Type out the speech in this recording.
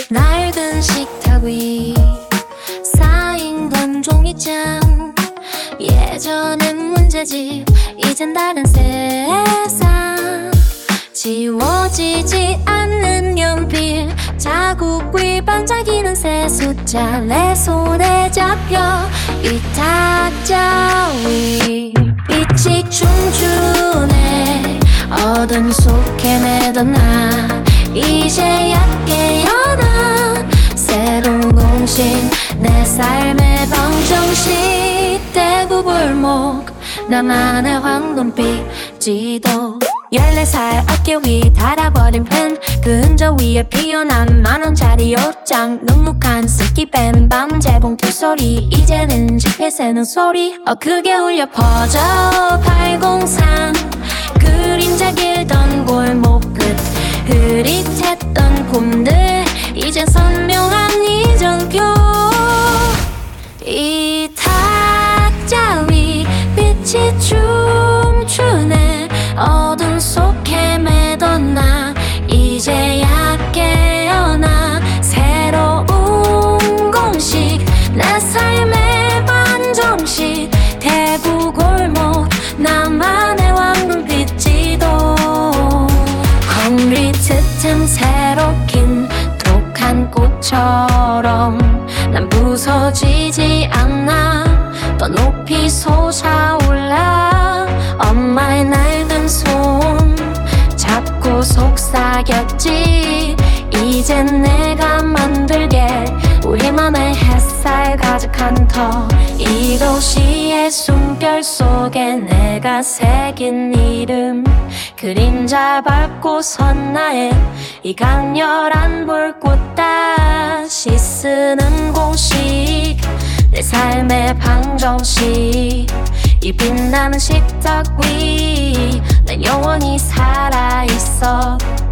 낡은 식탁 위 쌓인 건 종이장. 예전엔 문제집, 이젠 다른 세상. 지워지지 않는 연필 자국 위 반짝이는 새 숫자. 내 손에 잡혀 이 탁자 위 빛이 춤추네. 어둠 속에 매던 나 이제야 깨어나. 새로운 공식 내 삶의 방정식. 대구골목 나만의 황금빛 지도. 14살 어깨 위 달아버린 펜, 그 흔적 위에 피어난 만원짜리 옷장. 눅눅한 스키펜 밤새 봉투 소리. 이제는 지폐 세는 소리 크게 울려 퍼져. 803 그림자 길던 골목 끝 흐릿했던 봄들 이젠 선명한 이정표. 이 탁자 위 빛이 춤추네. 어둠 속에 매던 나 이제야 깨어나. 새로운 공식 내 삶의 반정식. 대구 골목 나만의 황금빛 지도. 콘크리트 틈 새로 킨 독한 꽃처럼 난 부서지지 않아. 더 높이 솟아올라. 엄마의 낡은 손 잡고 속삭였지. 이젠 내가 만들게 우리만의 햇살 가득한 터. 이 도시의 숨결 속에 내가 새긴 이름. 그림자 밟고 선 나의 이 강렬한 불꽃. 다시 쓰는 공식 내 삶의 방정식. 이 빛나는 식탁 위 난 영원히 살아있어.